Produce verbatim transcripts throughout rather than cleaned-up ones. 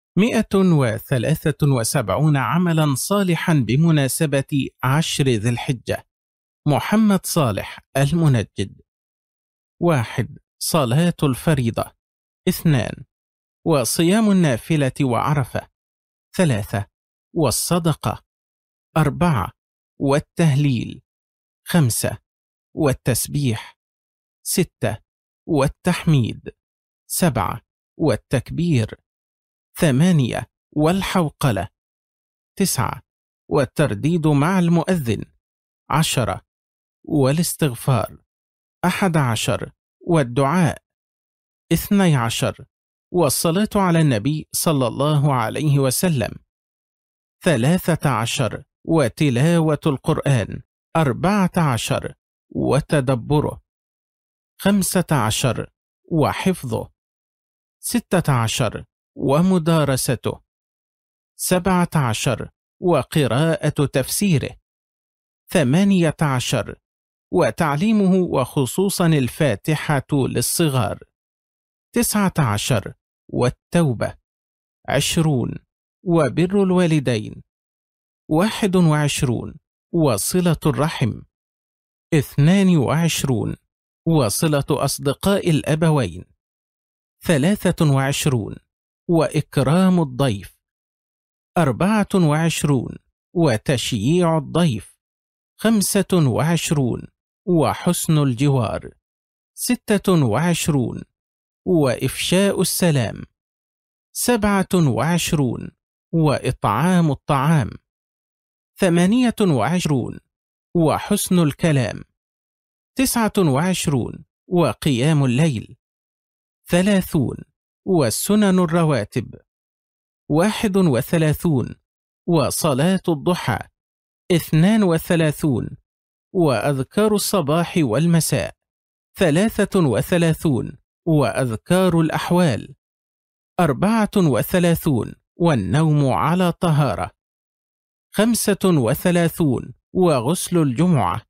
مئة وثلاثة وسبعون عملا صالحا بمناسبة عشر ذي الحجة. محمد صالح المنجد. واحد. صلاة الفريضة. اثنان. وصيام النافلة وعرفة. ثلاثة. والصدقة. أربعة. والتهليل. خمسة. والتسبيح. ستة. والتحميد. سبعة. والتكبير. ثمانية. والحوقلة. تسعة. والترديد مع المؤذن. عشرة. والاستغفار. أحد عشر. والدعاء. اثني عشر. والصلاة على النبي صلى الله عليه وسلم. ثلاثة عشر. وتلاوة القرآن. أربعة عشر. وتدبره. خمسة عشر. وحفظه. ستة عشر. ومدارسته. سبعة عشر. وقراءة تفسيره. ثمانية عشر. وتعليمه وخصوصا الفاتحة للصغار. تسعة عشر. والتوبة. عشرون. وبر الوالدين. واحد وعشرون. وصلة الرحم. اثنان وعشرون. وصلة أصدقاء الأبوين. ثلاثة وعشرون. وإكرام الضيف. أربعة وعشرون. وتشييع الضيف. خمسة وعشرون. وحسن الجوار. ستة وعشرون. وإفشاء السلام. سبعة وعشرون. وإطعام الطعام. ثمانية وعشرون. وحسن الكلام. تسعة وعشرون. وقيام الليل. ثلاثون. والسنن الرواتب. واحد وثلاثون. وصلاة الضحى. اثنان وثلاثون. وأذكار الصباح والمساء. ثلاثة وثلاثون. وأذكار الأحوال. أربعة وثلاثون. والنوم على طهارة. خمسة وثلاثون. وغسل الجمعة.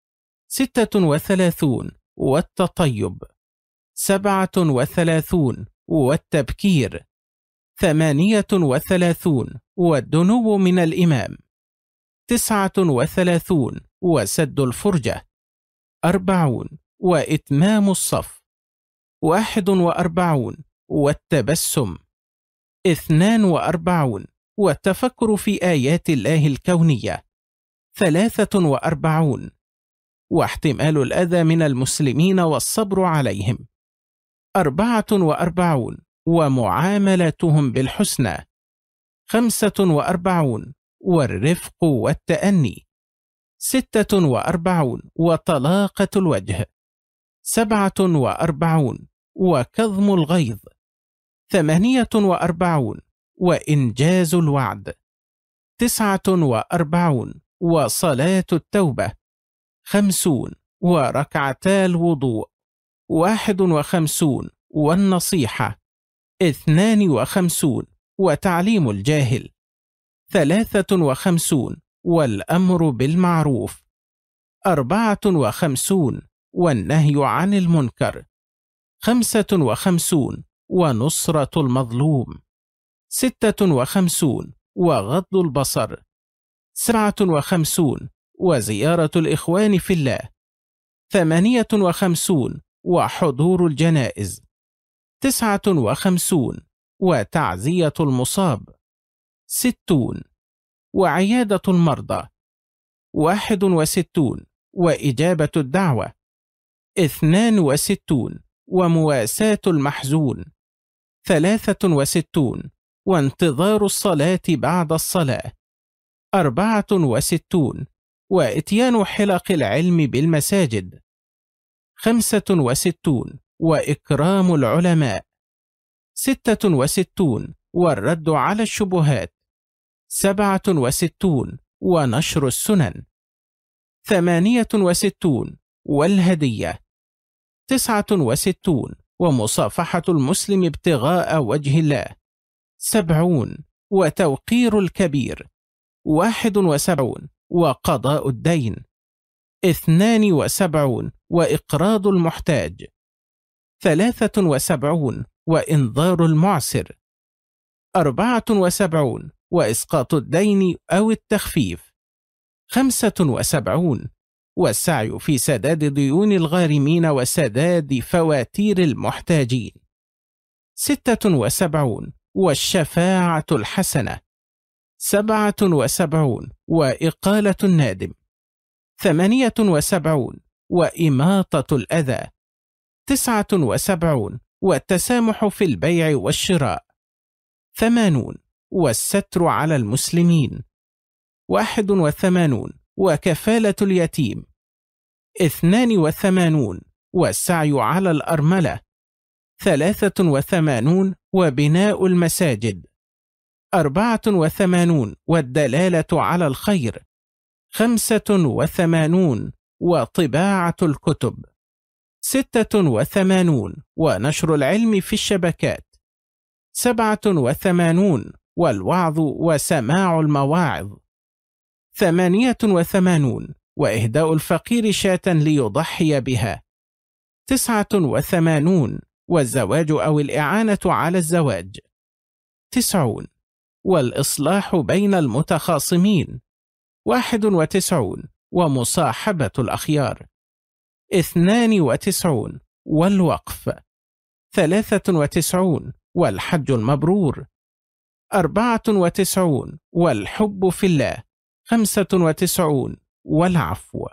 ستة وثلاثون. والتطيب. سبعة وثلاثون. والتبكير. ثمانية وثلاثون. والدنو من الإمام. تسعة وثلاثون. وسد الفرجة. أربعون. وإتمام الصف. واحد وأربعون. والتبسم. اثنان وأربعون. والتفكر في آيات الله الكونية. ثلاثة وأربعون. واحتمال الأذى من المسلمين والصبر عليهم. أربعة وأربعون. ومعاملتهم بالحسنى. خمسة وأربعون. والرفق والتأني. ستة وأربعون. وطلاقة الوجه. سبعة وأربعون. وكظم الغيظ. ثمانية وأربعون. وإنجاز الوعد. تسعة وأربعون. وصلاة التوبة. خمسون. وركعتا الوضوء. واحد وخمسون. والنصيحة. اثنان وخمسون. وتعليم الجاهل. ثلاثة وخمسون. والأمر بالمعروف. أربعة وخمسون. والنهي عن المنكر. خمسة وخمسون. ونصرة المظلوم. ستة وخمسون. وغض البصر. سبعة وخمسون. وزيارة الإخوان في الله. ثمانية وخمسون. وحضور الجنائز. تسعة وخمسون. وتعزية المصاب. ستون. وعيادة المرضى. واحد وستون. وإجابة الدعوة. اثنان وستون. ومواساة المحزون. ثلاثة وستون. وانتظار الصلاة بعد الصلاة. أربعة وستون. وإتيان حلق العلم بالمساجد. خمسة وستون. وإكرام العلماء. ستة وستون. والرد على الشبهات. سبعة وستون. ونشر السنن. ثمانية وستون. والهدية. تسعة وستون. ومصافحة المسلم ابتغاء وجه الله. سبعون. وتوقير الكبير. واحد وسبعون. وقضاء الدين. اثنان وسبعون. وإقراض المحتاج. ثلاثة وسبعون. وإنذار المعسر. أربعة وسبعون وإسقاط الدين أو التخفيف. خمسة وسبعون والسعي في سداد ديون الغارمين وسداد فواتير المحتاجين. ستة وسبعون والشفاعة الحسنة. سبعة وسبعون وإقالة النادم. ثمانية وسبعون وإماطة الأذى. تسعة وسبعون والتسامح في البيع والشراء. ثمانون والستر على المسلمين. واحد وثمانون وكفالة اليتيم. اثنان وثمانون والسعي على الأرملة. ثلاثة وثمانون وبناء المساجد. أربعة وثمانون والدلالة على الخير. خمسة وثمانون وطباعة الكتب. ستة وثمانون ونشر العلم في الشبكات. سبعة وثمانون والوعظ وسماع المواعظ. ثمانية وثمانون وإهداء الفقير شاة ليضحي بها. تسعة وثمانون والزواج أو الإعانة على الزواج. تسعون والإصلاح بين المتخاصمين. واحد وتسعون ومصاحبة الأخيار. اثنان وتسعون والوقف. ثلاثة وتسعون والحج المبرور. أربعة وتسعون والحب في الله. خمسة وتسعون والعفو.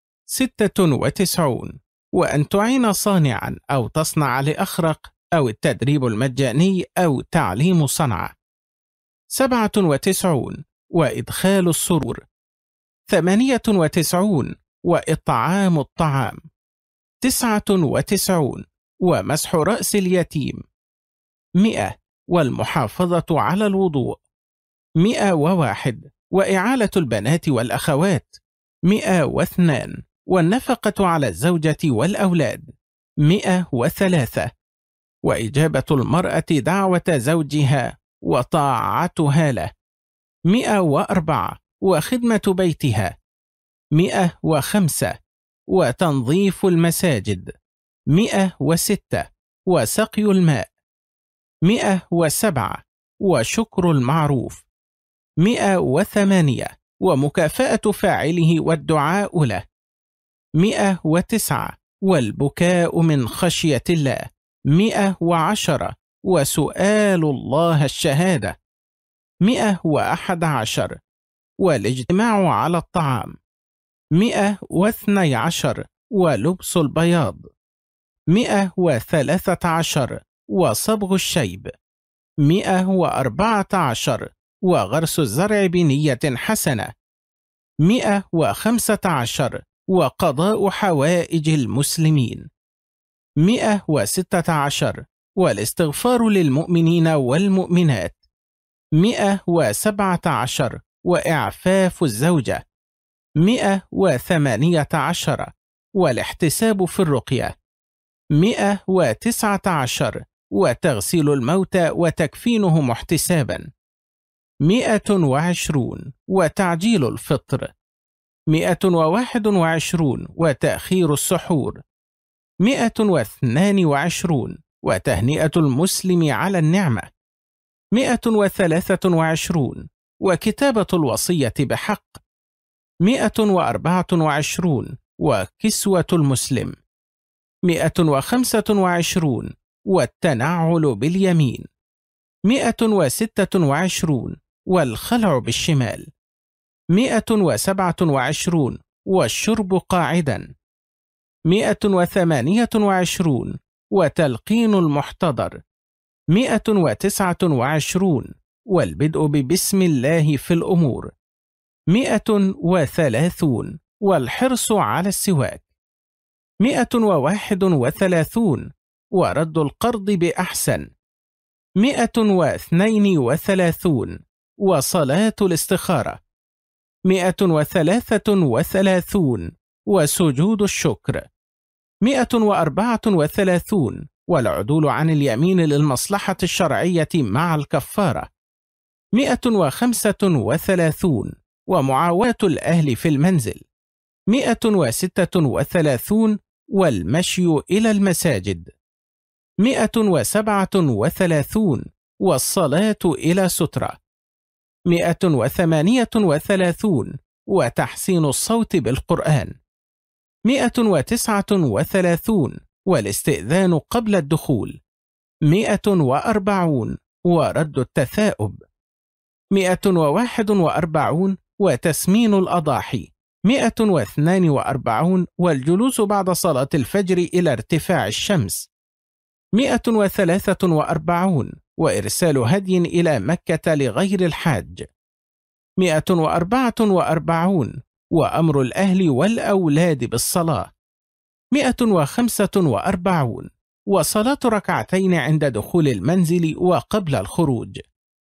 ستة وتسعون وأن تعين صانعا أو تصنع لأخرق أو التدريب المجاني أو تعليم صنعة. سبعة وتسعون وإدخال السرور. ثمانية وتسعون وإطعام الطعام. تسعة وتسعون ومسح رأس اليتيم. مئة والمحافظة على الوضوء. مئة وواحد وإعالة البنات والأخوات. مئة واثنان والنفقة على الزوجة والأولاد. مئة وثلاثة وإجابة المرأة دعوة زوجها وطاعتها له. مئة وأربعة وخدمة بيتها. مئة وخمسة وتنظيف المساجد. مئة وستة وسقي الماء. مئة وسبعة وشكر المعروف. مئة وثمانية ومكافأة فاعله والدعاء له. مئة وتسعة والبكاء من خشية الله. مئة وعشرة وسؤال الله الشهادة. مئة وأحد عشر والاجتماع على الطعام. مئة واثني عشر ولبس البياض. مئة وثلاثة عشر وصبغ الشيب. مئة وأربعة عشر وغرس الزرع بنية حسنة. مئة وخمسة عشر وقضاء حوائج المسلمين. مئة وستة عشر والاستغفار للمؤمنين والمؤمنات. مئة وسبعة عشر وإعفاف الزوجة. مئة وثمانية عشر والاحتساب في الرقية. مئة وتسعة عشر وتغسيل الموتى وتكفينهم احتسابا. مئة وعشرون وتعجيل الفطر. مئة وواحد وعشرون وتأخير السحور. مئة واثنان وعشرون وتهنئة المسلم على النعمة. مئة وثلاثة وعشرون وكتابة الوصية بحق. مئة وأربعة وعشرون وكسوة المسلم. مئة وخمسة وعشرون والتنعل باليمين. مئة وستة وعشرون والخلع بالشمال. مئة وسبعة وعشرون والشرب قاعدا. مئة وثمانية وعشرون وتلقين المحتضر. مئة وتسعة وعشرون والبدء ببسم الله في الأمور. مئة وثلاثون والحرص على السواك. مئة وواحد وثلاثون ورد القرض بأحسن. مئة واثنين وثلاثون وصلاة الاستخارة. مئة وثلاثة وثلاثون وسجود الشكر. مئة وأربعة وثلاثون والعدول عن اليمين للمصلحة الشرعية مع الكفارة. مئة وخمسة وثلاثون ومعاواة الأهل في المنزل. مئة وستة وثلاثون والمشي إلى المساجد. مئة وسبعة وثلاثون والصلاة إلى سترة. مئة وثمانية وثلاثون وتحسين الصوت بالقرآن. مئة وتسعة وثلاثون والاستئذان قبل الدخول. مئة وأربعون ورد التثاؤب. مئة وواحد وأربعون وتسمين الأضاحي. مئة واثنان وأربعون والجلوس بعد صلاة الفجر إلى ارتفاع الشمس. مئة وثلاثة وأربعون وإرسال هدي إلى مكة لغير الحاج. مئة وأربعة وأربعون وأمر الأهل والأولاد بالصلاة. مئة وخمسة وأربعون وصلاة ركعتين عند دخول المنزل وقبل الخروج.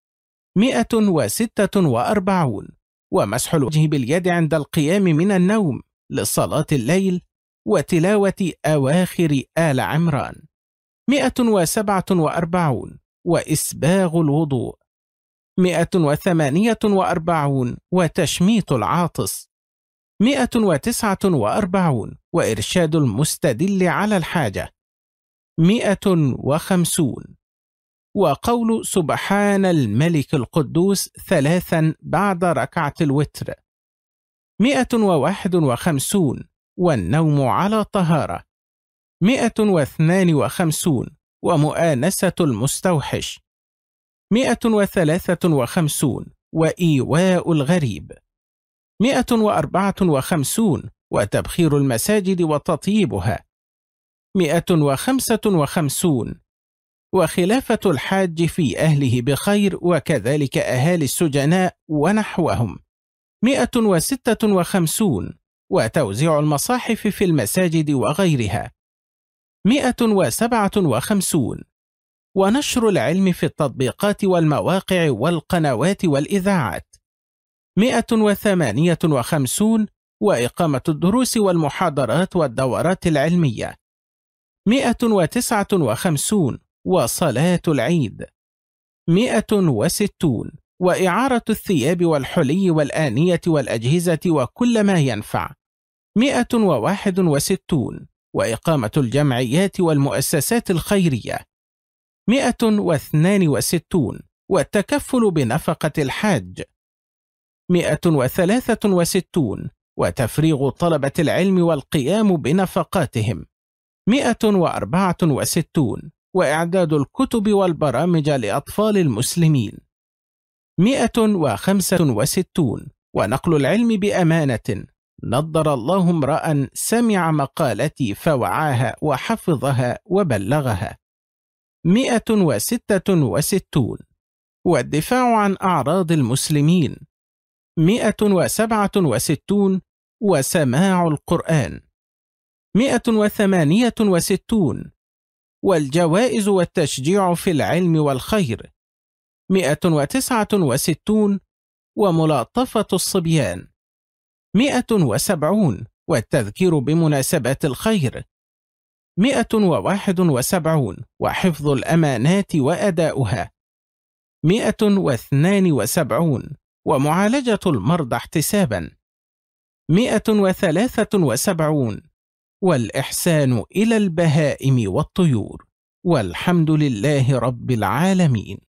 مئة وستة وأربعون ومسح الوجه باليد عند القيام من النوم لصلاة الليل وتلاوة أواخر آل عمران. مئة وسبعة وأربعون وإسباغ الوضوء. مئة وثمانية وأربعون وتشميت العاطس. مئة وتسعة وأربعون وإرشاد المستدل على الحاجة. مئة وخمسون وقول سبحان الملك القدوس ثلاثا بعد ركعة الوتر. مئة وواحد وخمسون والنوم على طهارة. مئة واثنان وخمسون ومؤانسة المستوحش. مئة وثلاثة وخمسون وإيواء الغريب. مئة وأربعة وخمسون وتبخير المساجد وتطييبها. مئة وخمسة وخمسون وخلافة الحاج في أهله بخير وكذلك أهالي السجناء ونحوهم. مئة وستة وخمسون وتوزيع المصاحف في المساجد وغيرها. مئة وسبعة وخمسون ونشر العلم في التطبيقات والمواقع والقنوات والإذاعات. مئة وثمانية وخمسون وإقامة الدروس والمحاضرات والدورات العلمية. مئة وتسعة وخمسون وصلاة العيد. مئة وستون وإعارة الثياب والحلي والآنية والأجهزة وكل ما ينفع. مئة وواحد وستون وإقامة الجمعيات والمؤسسات الخيرية. مئة واثنان وستون والتكفل بنفقة الحاج. مئة وثلاثة وستون وتفريغ طلبة العلم والقيام بنفقاتهم. مئة وأربعة وستون وإعداد الكتب والبرامج لأطفال المسلمين. مئة وخمسة وستون ونقل العلم بأمانة. نضر الله امرأ سمع مقالتي فوعاها وحفظها وبلغها. مئة وستة وستون والدفاع عن أعراض المسلمين. مئة وسبعة وستون وسماع القرآن. مئة وثمانية وستون والجوائز والتشجيع في العلم والخير. مئة وتسعة وستون وملاطفة الصبيان. مئة وسبعون والتذكير بمناسبات الخير. مئة وواحد وسبعون وحفظ الأمانات وأداؤها. مئة واثنان وسبعون ومعالجة المرضى احتسابا. مئة وثلاثة وسبعون والإحسان إلى البهائم والطيور. والحمد لله رب العالمين.